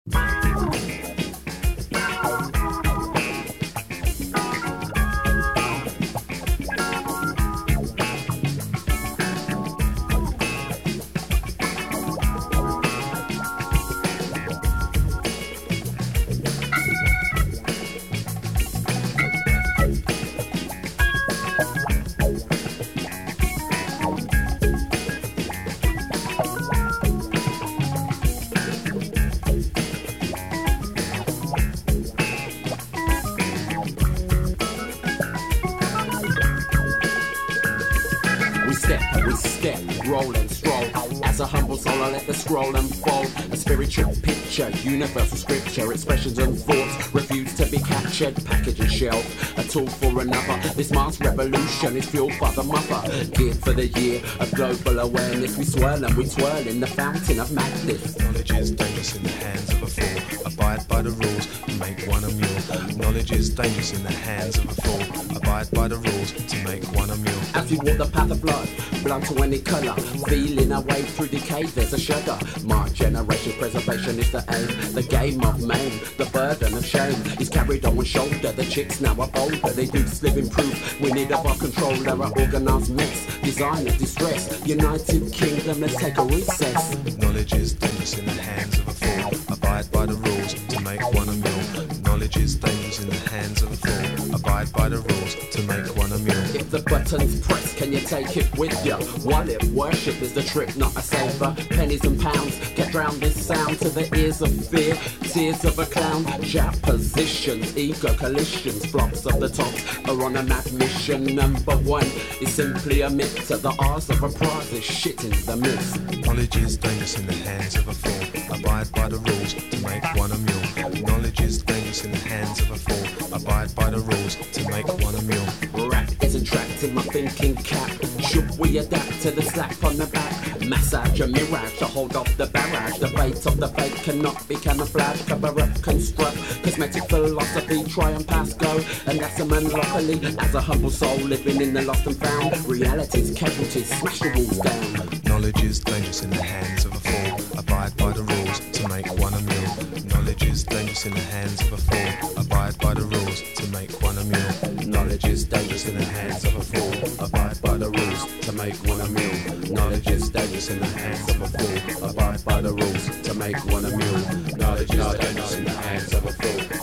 We step, roll and stroll. As a humble soul, I let the scroll unfold. A spiritual picture, universal scripture, expressions and thoughts refuse to be captured. Package and shelf, a tool for another. This Mars revolution is fueled by the mother. Geared for the year of global awareness. We swirl and we twirl in the fountain of madness. Knowledge is dangerous in the hands of a fool. Abide by the rules and make one a mule. Knowledge is dangerous in the hands of a fool. Abide by the rules to make one a mule. As we walk the path of blood, blunt to any colour, feeling our way through decay, there's a shudder. My generation preservation is the aim. The game of maim, the burden of shame is carried on one shoulder. The chicks now are bolder, they do live in proof. We need of our control, they're an organised mess. Design of distress, United Kingdom, let's take a recess. Knowledge is dangerous in the hands of a fool. Abide by the rules to make one a mule. Knowledge is dangerous in the hands of a fool. Abide by the rules to make one a mule. If the button's pressed, can you take it with ya? Wallet worship is the trick, not a saver. Pennies and pounds get drowned in sound to the ears of fear. Tears of a clown, jab positions, ego collisions. Blocks of the tops are on a mad mission. Number one is simply a myth to the R's of a prize is shit in the midst. Knowledge is dangerous in the hands of a fool. Abide by the rules to make one a mule. Knowledge is dangerous in the hands of a fool. Abide by the rules to make one a mule. Rap isn't trapped in my thinking cap. Should we adapt to the slap on the back? Massage a mirage to hold off the barrage. The bait of the fake cannot be camouflaged. Cover up, construct, cosmetic philosophy. Try and pass go, and that's a monopoly. As a humble soul living in the lost and found. Reality's casualties, smash the walls down. Knowledge is dangerous in the hands of a fool. Abide by the rules to make one a mule. Knowledge is dangerous in the hands of a fool. Abide by the rules to make one a mule. Knowledge is dangerous in the hands of a fool. Abide by the rules to make one a mule. Knowledge is dangerous in the hands of a fool. Abide by the rules to make one a mule. Knowledge is dangerous in the hands of a fool.